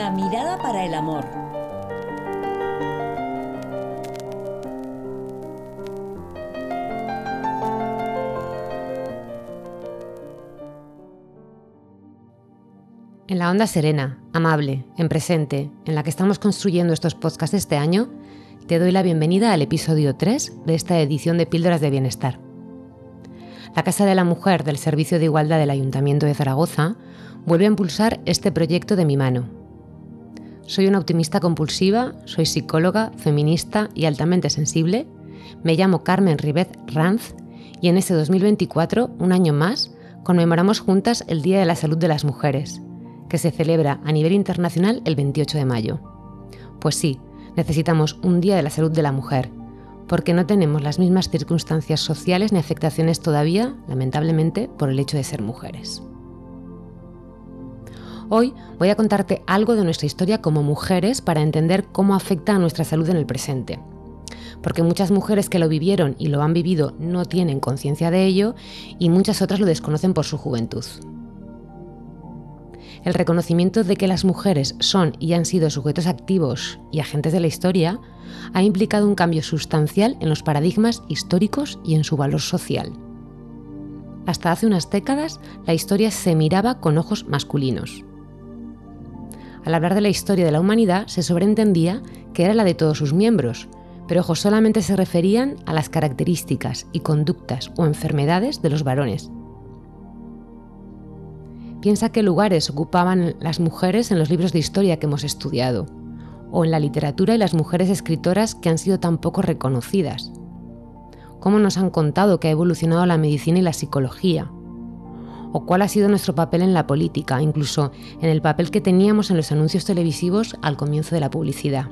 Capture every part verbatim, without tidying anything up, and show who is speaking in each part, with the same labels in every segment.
Speaker 1: Una mirada para el amor.
Speaker 2: En la onda serena, amable, en presente, en la que estamos construyendo estos podcasts este año, te doy la bienvenida al episodio tres de esta edición de Píldoras de Bienestar. La Casa de la Mujer del Servicio de Igualdad del Ayuntamiento de Zaragoza vuelve a impulsar este proyecto de mi mano. Soy una optimista compulsiva, soy psicóloga, feminista y altamente sensible. Me llamo Carmen Ribez Ranz y en este dos mil veinticuatro, un año más, conmemoramos juntas el Día de la Salud de las Mujeres, que se celebra a nivel internacional el veintiocho de mayo. Pues sí, necesitamos un Día de la Salud de la Mujer, porque no tenemos las mismas circunstancias sociales ni afectaciones todavía, lamentablemente, por el hecho de ser mujeres. Hoy voy a contarte algo de nuestra historia como mujeres para entender cómo afecta a nuestra salud en el presente. Porque muchas mujeres que lo vivieron y lo han vivido no tienen conciencia de ello y muchas otras lo desconocen por su juventud. El reconocimiento de que las mujeres son y han sido sujetos activos y agentes de la historia ha implicado un cambio sustancial en los paradigmas históricos y en su valor social. Hasta hace unas décadas, la historia se miraba con ojos masculinos. Al hablar de la historia de la humanidad, se sobreentendía que era la de todos sus miembros, pero ojo, solamente se referían a las características y conductas o enfermedades de los varones. Piensa qué lugares ocupaban las mujeres en los libros de historia que hemos estudiado, o en la literatura y las mujeres escritoras que han sido tan poco reconocidas. Cómo nos han contado que ha evolucionado la medicina y la psicología, o cuál ha sido nuestro papel en la política, incluso en el papel que teníamos en los anuncios televisivos al comienzo de la publicidad.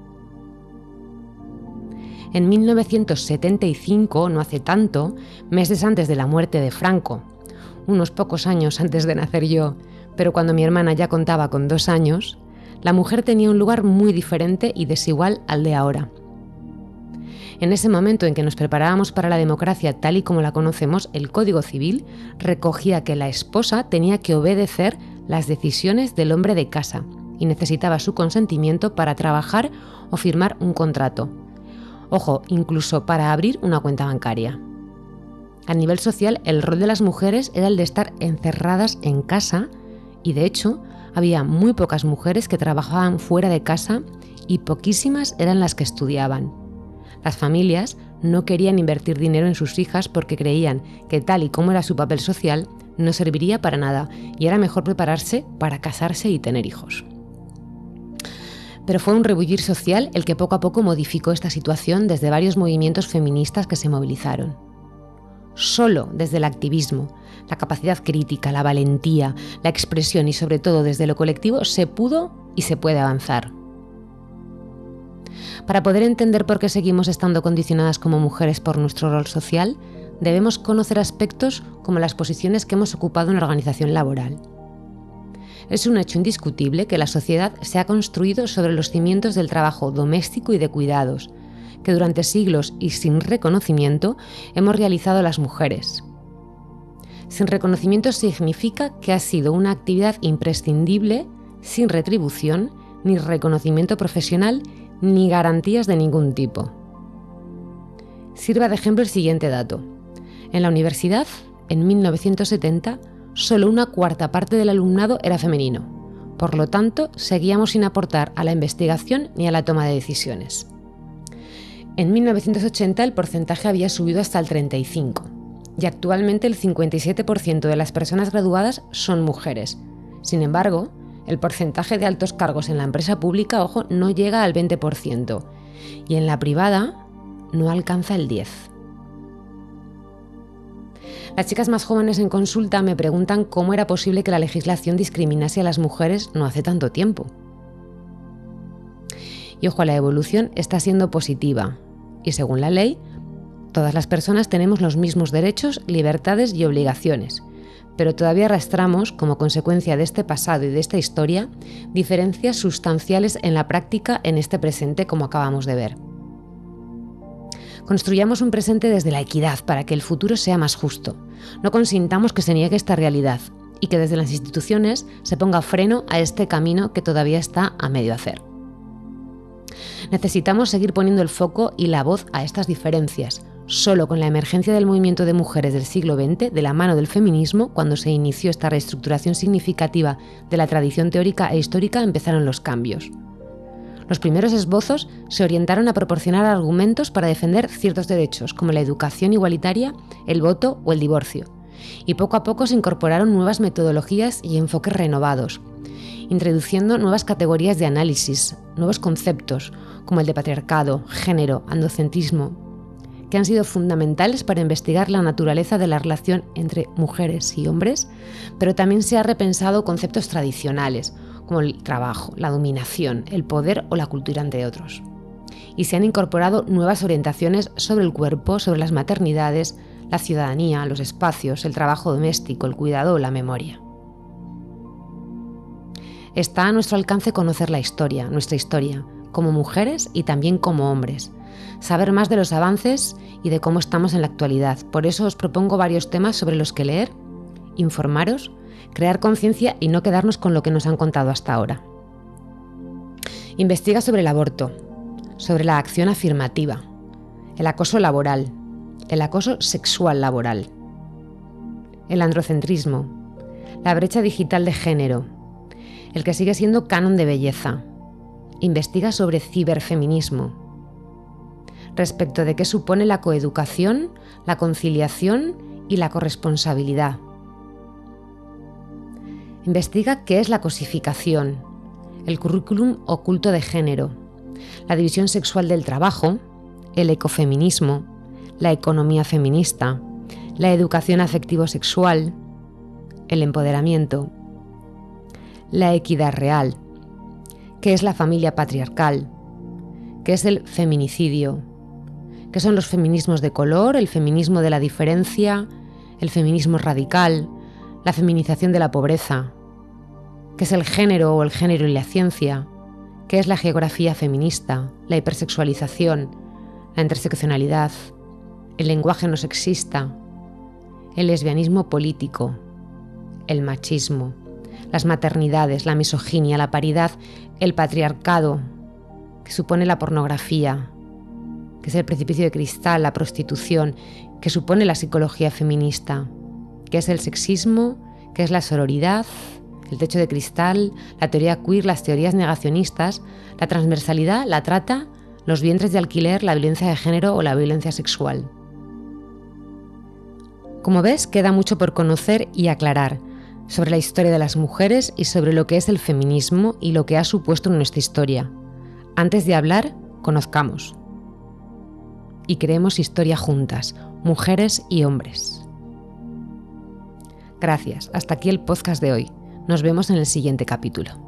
Speaker 2: En mil novecientos setenta y cinco, no hace tanto, meses antes de la muerte de Franco, unos pocos años antes de nacer yo, pero cuando mi hermana ya contaba con dos años, la mujer tenía un lugar muy diferente y desigual al de ahora. En ese momento en que nos preparábamos para la democracia tal y como la conocemos, el Código Civil recogía que la esposa tenía que obedecer las decisiones del hombre de casa y necesitaba su consentimiento para trabajar o firmar un contrato. Ojo, incluso para abrir una cuenta bancaria. A nivel social, el rol de las mujeres era el de estar encerradas en casa y, de hecho, había muy pocas mujeres que trabajaban fuera de casa y poquísimas eran las que estudiaban. Las familias no querían invertir dinero en sus hijas porque creían que tal y como era su papel social, no serviría para nada y era mejor prepararse para casarse y tener hijos. Pero fue un rebullir social el que poco a poco modificó esta situación desde varios movimientos feministas que se movilizaron. Solo desde el activismo, la capacidad crítica, la valentía, la expresión y sobre todo desde lo colectivo se pudo y se puede avanzar. Para poder entender por qué seguimos estando condicionadas como mujeres por nuestro rol social, debemos conocer aspectos como las posiciones que hemos ocupado en la organización laboral. Es un hecho indiscutible que la sociedad se ha construido sobre los cimientos del trabajo doméstico y de cuidados, que durante siglos y sin reconocimiento hemos realizado las mujeres. Sin reconocimiento significa que ha sido una actividad imprescindible, sin retribución, ni reconocimiento profesional, ni garantías de ningún tipo. Sirva de ejemplo el siguiente dato. En la universidad, en mil novecientos setenta, solo una cuarta parte del alumnado era femenino. Por lo tanto, seguíamos sin aportar a la investigación ni a la toma de decisiones. En mil novecientos ochenta el porcentaje había subido hasta el treinta y cinco por ciento y actualmente el cincuenta y siete por ciento de las personas graduadas son mujeres. Sin embargo, el porcentaje de altos cargos en la empresa pública, ojo, no llega al veinte por ciento y en la privada no alcanza el diez por ciento. Las chicas más jóvenes en consulta me preguntan cómo era posible que la legislación discriminase a las mujeres no hace tanto tiempo. Y ojo, la evolución está siendo positiva. Y según la ley, todas las personas tenemos los mismos derechos, libertades y obligaciones, pero todavía arrastramos, como consecuencia de este pasado y de esta historia, diferencias sustanciales en la práctica en este presente, como acabamos de ver. Construyamos un presente desde la equidad para que el futuro sea más justo. No consintamos que se niegue esta realidad y que desde las instituciones se ponga freno a este camino que todavía está a medio hacer. Necesitamos seguir poniendo el foco y la voz a estas diferencias. Solo con la emergencia del movimiento de mujeres del siglo veinte, de la mano del feminismo, cuando se inició esta reestructuración significativa de la tradición teórica e histórica, empezaron los cambios. Los primeros esbozos se orientaron a proporcionar argumentos para defender ciertos derechos, como la educación igualitaria, el voto o el divorcio. Y poco a poco se incorporaron nuevas metodologías y enfoques renovados, introduciendo nuevas categorías de análisis, nuevos conceptos, como el de patriarcado, género, androcentrismo, que han sido fundamentales para investigar la naturaleza de la relación entre mujeres y hombres, pero también se han repensado conceptos tradicionales, como el trabajo, la dominación, el poder o la cultura, entre otros. Y se han incorporado nuevas orientaciones sobre el cuerpo, sobre las maternidades, la ciudadanía, los espacios, el trabajo doméstico, el cuidado o la memoria. Está a nuestro alcance conocer la historia, nuestra historia, como mujeres y también como hombres, saber más de los avances y de cómo estamos en la actualidad. Por eso os propongo varios temas sobre los que leer, informaros, crear conciencia y no quedarnos con lo que nos han contado hasta ahora. Investiga sobre el aborto, sobre la acción afirmativa, el acoso laboral, el acoso sexual laboral, el androcentrismo, la brecha digital de género, el que sigue siendo canon de belleza. Investiga sobre ciberfeminismo, respecto de qué supone la coeducación, la conciliación y la corresponsabilidad. Investiga qué es la cosificación, el currículum oculto de género, la división sexual del trabajo, el ecofeminismo, la economía feminista, la educación afectivo-sexual, el empoderamiento, la equidad real, qué es la familia patriarcal, qué es el feminicidio, qué son los feminismos de color, el feminismo de la diferencia, el feminismo radical, la feminización de la pobreza, qué es el género o el género y la ciencia, qué es la geografía feminista, la hipersexualización, la interseccionalidad, el lenguaje no sexista, el lesbianismo político, el machismo, las maternidades, la misoginia, la paridad, el patriarcado, que supone la pornografía, que es el precipicio de cristal, la prostitución, que supone la psicología feminista, que es el sexismo, que es la sororidad, el techo de cristal, la teoría queer, las teorías negacionistas, la transversalidad, la trata, los vientres de alquiler, la violencia de género o la violencia sexual. Como ves, queda mucho por conocer y aclarar sobre la historia de las mujeres y sobre lo que es el feminismo y lo que ha supuesto en nuestra historia. Antes de hablar, conozcamos. Y creemos historia juntas, mujeres y hombres. Gracias, hasta aquí el podcast de hoy. Nos vemos en el siguiente capítulo.